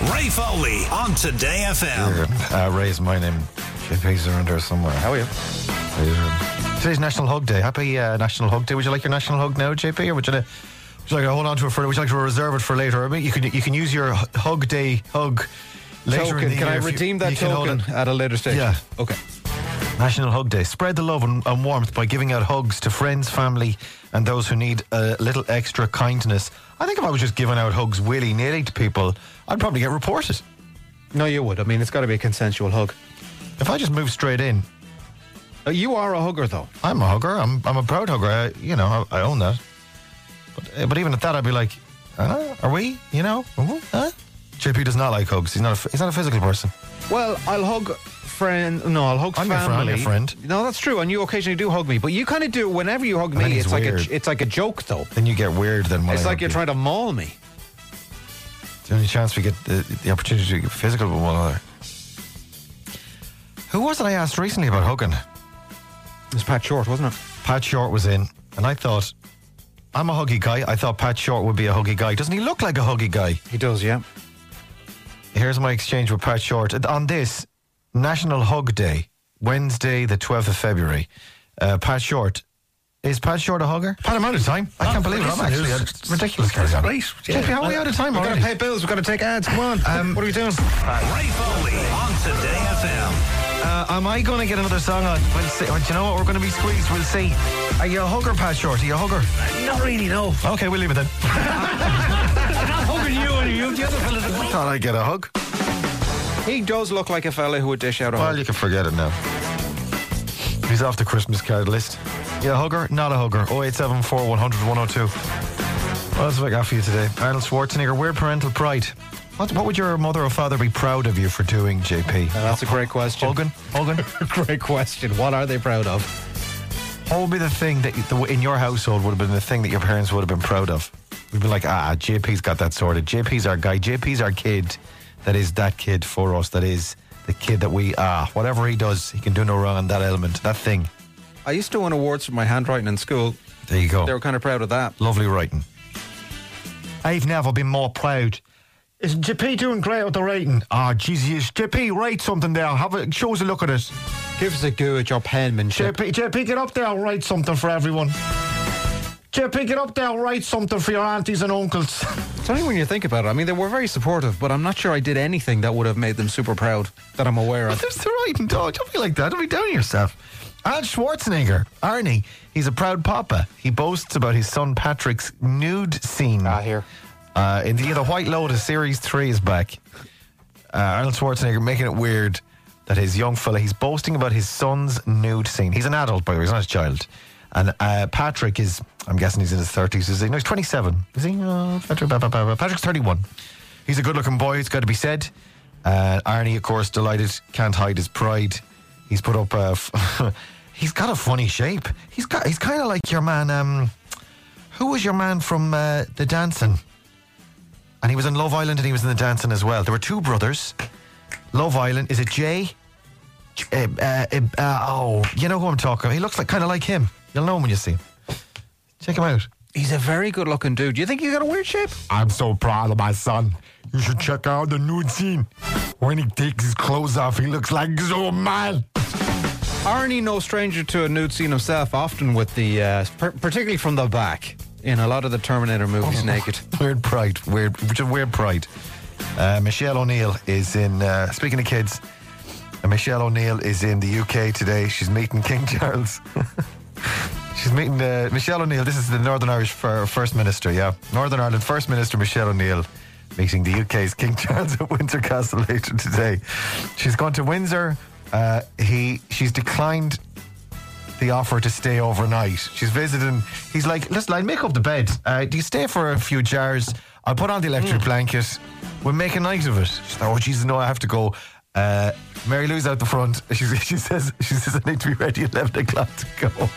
Ray Foley on Today FM. Ray's my name. JP's around there somewhere. How are you? Today's National Hug Day. Happy National Hug Day. Would you like your National Hug now, JP, or would you like to hold on to it for? Would you like to reserve it for later? I mean, you can use your Hug Day hug later token. in the Can year. I redeem that token at a later stage? Yeah. Okay. National Hug Day. Spread the love and warmth by giving out hugs to friends, family, and those who need a little extra kindness. I think if I was just giving out hugs willy-nilly to people, I'd probably get reported. No, you would. I mean, it's got to be a consensual hug. If I just move straight in. You are a hugger, though. I'm a hugger. I'm a proud hugger. I own that. But even at that, I'd be like, are we? JP does not like hugs. He's not a physical person. Well, I'll hug friend. No, I'll hug family. I'm your friend. No, that's true. And you occasionally do hug me, but you kind of do whenever you hug me. It's like a joke, though. Then you get weird. Then it's like you're trying to maul me. It's the only chance we get the opportunity to get physical with one another. Who was it I asked recently about hugging? It was Pat Short, wasn't it? Pat Short was in, and I thought, I'm a huggy guy. I thought Pat Short would be a huggy guy. Doesn't he look like a huggy guy? He does, yeah. Here's my exchange with Pat Short. On this National Hug Day, Wednesday, the 12th of February, Pat Short. Is Pat Short a hugger? Pat, I'm out of time. I can't believe it. I'm actually ridiculous. Great. JP, how are we out of time already? We've got to pay bills. We've got to take ads. Come on. What are we doing? Ray Foley on Today FM. Am I going to get another song on? We'll see. Do you know what? We're going to be squeezed. We'll see. Are you a hugger, Pat Short? Are you a hugger? Not really, no. Okay, we'll leave it then. I'm not hugging you, and you, the other fellas. I thought I'd get a hug. He does look like a fella who would dish out a hug. Well, you can forget it now. He's off the Christmas card list. You a hugger? Not a hugger. 0874 100 102. What else have I got for you today? Arnold Schwarzenegger, weird parental pride. What would your mother or father be proud of you for doing, JP? That's a great question. Hugging? Great question. What are they proud of? What would be the thing that in your household would have been the thing that your parents would have been proud of? We'd be like, JP's got that sorted. JP's our guy. JP's our kid. That is that kid for us. That is the kid that we are. Whatever he does, he can do no wrong on that element, that thing. I used to win awards for my handwriting in school. There you go. They were kind of proud of that. Lovely writing. I've never been more proud. Is JP doing great with the writing? Jesus. JP, write something there. Show us a look at it. Give us a go at your penmanship. JP, get up there and write something for everyone. JP, get up there and write something for your aunties and uncles. It's only when you think about it. I mean, they were very supportive, but I'm not sure I did anything that would have made them super proud that I'm aware of. There's the writing, dog. Don't be like that. Don't be down on yourself. Arnold Schwarzenegger, Arnie, he's a proud papa. He boasts about his son Patrick's nude scene. Here. In the White Lotus, Series 3 is back. Arnold Schwarzenegger making it weird that his young fella, he's boasting about his son's nude scene. He's an adult, by the way, he's not a child. And Patrick is, I'm guessing he's in his 30s. Is he? No, he's 27. Is he? Patrick's 31. He's a good-looking boy, it's got to be said. Arnie, of course, delighted, can't hide his pride. He's put up he's got a funny shape. He's kind of like your man, who was your man from The Dancing? And he was in Love Island and he was in The Dancing as well. There were two brothers. Love Island, is it Jay? You know who I'm talking about. He looks kind of like him. You'll know him when you see him. Check him out. He's a very good looking dude. Do you think he's got a weird shape? I'm so proud of my son. You should check out the nude scene. When he takes his clothes off, he looks like his old man. Arnie, no stranger to a nude scene himself, often with the, particularly from the back, in a lot of the Terminator movies, naked. Weird pride. Weird pride. Michelle O'Neill is in, speaking of kids, Michelle O'Neill is in the UK today. She's meeting King Charles. She's meeting Michelle O'Neill. This is the Northern Irish First Minister, yeah. Northern Ireland First Minister Michelle O'Neill meeting the UK's King Charles at Windsor Castle later today. She's gone to Windsor. She's declined the offer to stay overnight. She's visiting. He's like, listen, I'll make up the bed. Do you stay for a few jars? I'll put on the electric blanket. We'll make a night of it. She's like, oh, Jesus, no, I have to go. Mary Lou's out the front. She says I need to be ready at 11 o'clock to go.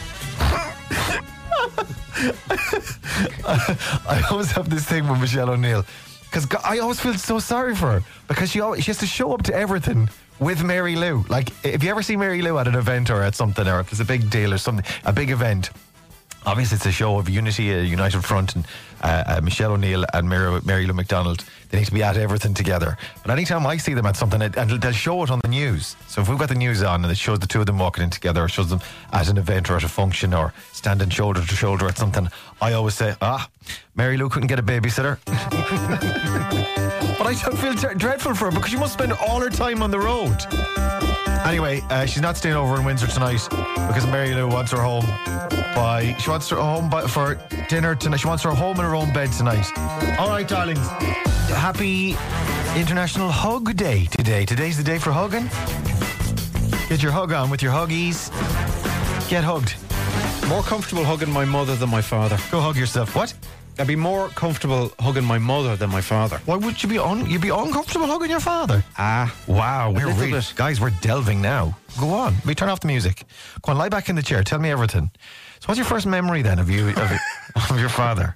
I always have this thing with Michelle O'Neill because I always feel so sorry for her because she has to show up to everything with Mary Lou. Like, if you ever see Mary Lou at an event or at something, or if there's a big deal or something, a big event, Obviously, it's a show of unity, a united front, and Michelle O'Neill and Mary Lou McDonald, they need to be at everything together. But anytime I see them at something, and they'll show it on the news. So if we've got the news on and it shows the two of them walking in together, or shows them at an event or at a function or standing shoulder to shoulder at something, I always say, Mary Lou couldn't get a babysitter. But I don't feel dreadful for her because she must spend all her time on the road. Anyway, she's not staying over in Windsor tonight because Mary Lou wants her home. She wants her home for dinner tonight. She wants her home in her own bed tonight. All right, darlings. Happy International Hug Day today. Today's the day for hugging. Get your hug on with your huggies. Get hugged. More comfortable hugging my mother than my father. Go hug yourself. What? I'd be more comfortable hugging my mother than my father. Why would you be you'd be uncomfortable hugging your father? Wow, guys, we're delving now. Go on. We turn off the music. Go on, lie back in the chair. Tell me everything. So what's your first memory then of your father?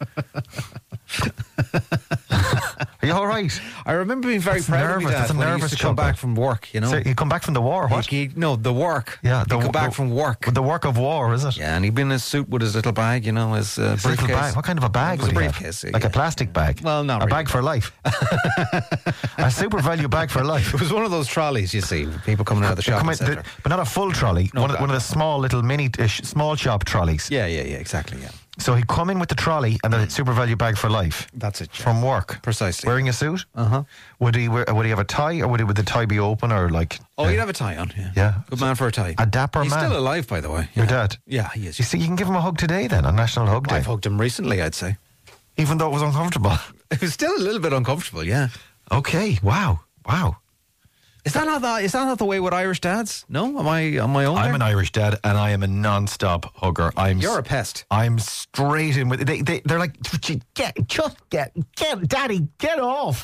Are you all right? I remember being very proud of my dad when he used to come back from work, you know. So you come back from the war, what? The work. Yeah, he'd come back from work. The work of war, is it? Yeah, and he'd be in his suit with his little bag, you know, his briefcase. Little bag? What kind of a bag would he have? Briefcase, like a plastic bag? Well, not a really. bag for life. A super value bag for life. It was one of those trolleys, you see, with people coming out of the shopping centre. But not a full trolley. No, one of the small little small shop trolleys. Yeah, exactly, yeah. So he'd come in with the trolley and the super value bag for life. That's it. Yeah. From work. Precisely. Wearing a suit? Uh-huh. Would he have a tie, or would the tie be open, or like... Oh, he'd have a tie on, yeah. Yeah. Good man for a tie. A dapper He's man. He's still alive, by the way. Your dad? Yeah, he is. You see, you can give him a hug today then, on National Hug Day. I've hugged him recently, I'd say. Even though it was uncomfortable? It was still a little bit uncomfortable, yeah. Okay, wow. Is that not the way with Irish dads? No? Am I on my own? I'm an Irish dad, and I am a non-stop hugger. You're a pest. I'm straight in with they're like, get Daddy, get off.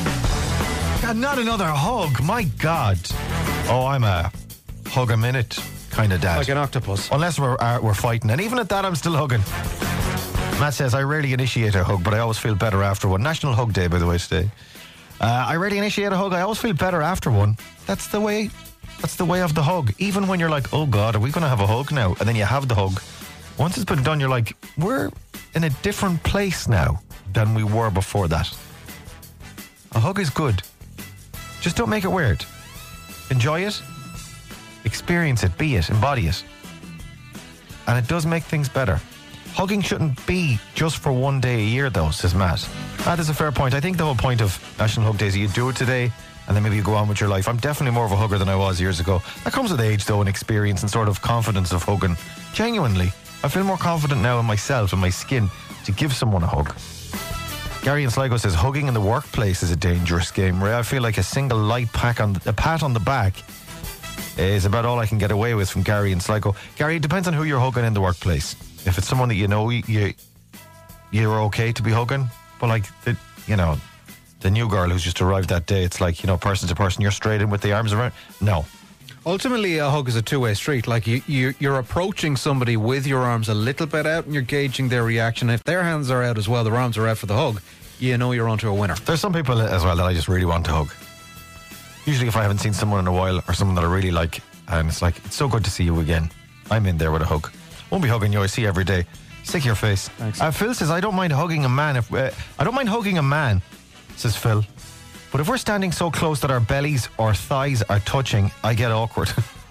God, not another hug, my God. Oh, I'm a hug a minute kind of dad. Like an octopus. Unless we're fighting, and even at that I'm still hugging. Matt says, I rarely initiate a hug, but I always feel better after one. National Hug Day, by the way, today. I rarely initiate a hug. I always feel better after one. That's the way of the hug. Even when you're like, oh God, are we going to have a hug now? And then you have the hug. Once it's been done, you're like, we're in a different place now than we were before that. A hug is good. Just don't make it weird. Enjoy it. Experience it. Be it. Embody it. And it does make things better. Hugging shouldn't be just for one day a year, though, says Matt. That is a fair point. I think the whole point of National Hug Day is you do it today and then maybe you go on with your life. I'm definitely more of a hugger than I was years ago. That comes with age, though, and experience and sort of confidence of hugging. Genuinely, I feel more confident now in myself and my skin to give someone a hug. Gary in Sligo says, hugging in the workplace is a dangerous game. Ray, I feel like a single light pat on the back is about all I can get away with from Gary in Sligo. Gary, it depends on who you're hugging in the workplace. If it's someone that you know, you're okay to be hugging. But like, the new girl who's just arrived that day, it's like, person to person, you're straight in with the arms around. No. Ultimately, a hug is a two-way street. Like, you're approaching somebody with your arms a little bit out and you're gauging their reaction. If their hands are out as well, their arms are out for the hug, you know you're onto a winner. There's some people as well that I just really want to hug. Usually if I haven't seen someone in a while or someone that I really like, and it's like, it's so good to see you again, I'm in there with a hug. Won't be hugging you, I see you every day. Stick your face. Thanks. Phil says, I don't mind hugging a man. I don't mind hugging a man, says Phil. But if we're standing so close that our bellies or thighs are touching, I get awkward.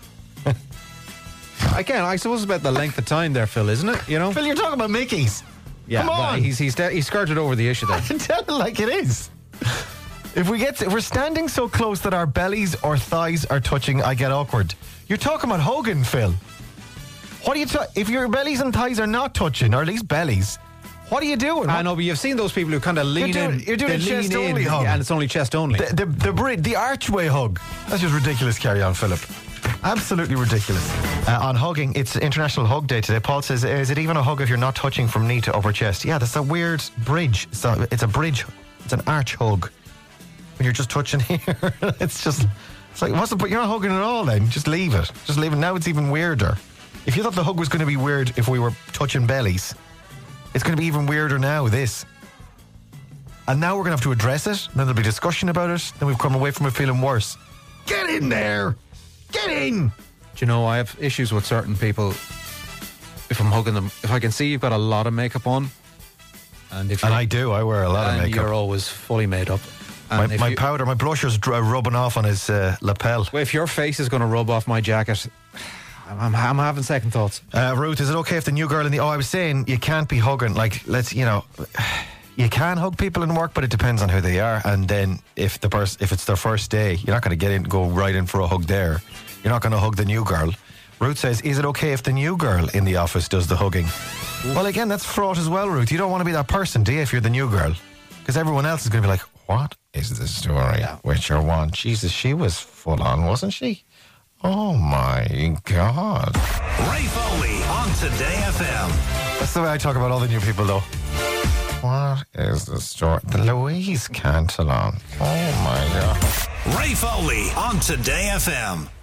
Again, I suppose it's about the length of time there, Phil, isn't it? You know? Phil, you're talking about Mickeys. Yeah, come on. Well, he's skirted over the issue there. Tell it like it is. If we're standing so close that our bellies or thighs are touching, I get awkward. You're talking about hugging, Phil. What are you if your bellies and thighs are not touching, or at least bellies, what are you doing? I know, but you've seen those people who kind of lean in. You're doing a chest only hug. And it's only chest only. The archway hug. That's just ridiculous, carry on, Philip. Absolutely ridiculous. On hugging, it's International Hug Day today. Paul says, is it even a hug if you're not touching from knee to upper chest? Yeah, that's a weird bridge. It's a bridge. It's an arch hug. When you're just touching here, it's like, what's the point? You're not hugging at all then. Just leave it. Just leave it. Now it's even weirder. If you thought the hug was going to be weird if we were touching bellies, it's going to be even weirder now, this. And now we're going to have to address it. Then there'll be discussion about it. Then we've come away from it feeling worse. Get in there! Get in! Do you know, I have issues with certain people if I'm hugging them, if I can see you've got a lot of makeup on, and I do. I wear a lot of makeup. You're always fully made up. My powder, my blusher's rubbing off on his lapel. Well, if your face is going to rub off my jacket, I'm having second thoughts. Ruth, is it okay if the new girl in the... Oh, I was saying you can't be hugging. Like, you can hug people in work, but it depends on who they are. And then if it's their first day, you're not going to go right in for a hug there. You're not going to hug the new girl. Ruth says, is it okay if the new girl in the office does the hugging? Ooh. Well, again, that's fraught as well, Ruth. You don't want to be that person, do you, if you're the new girl? Because everyone else is going to be like, what is the story with your one? Jesus, she was full on, wasn't she? Oh, my God. Ray Foley on Today FM. That's the way I talk about all the new people, though. What is the story? The Louise Cantillon. Oh, my God. Ray Foley on Today FM.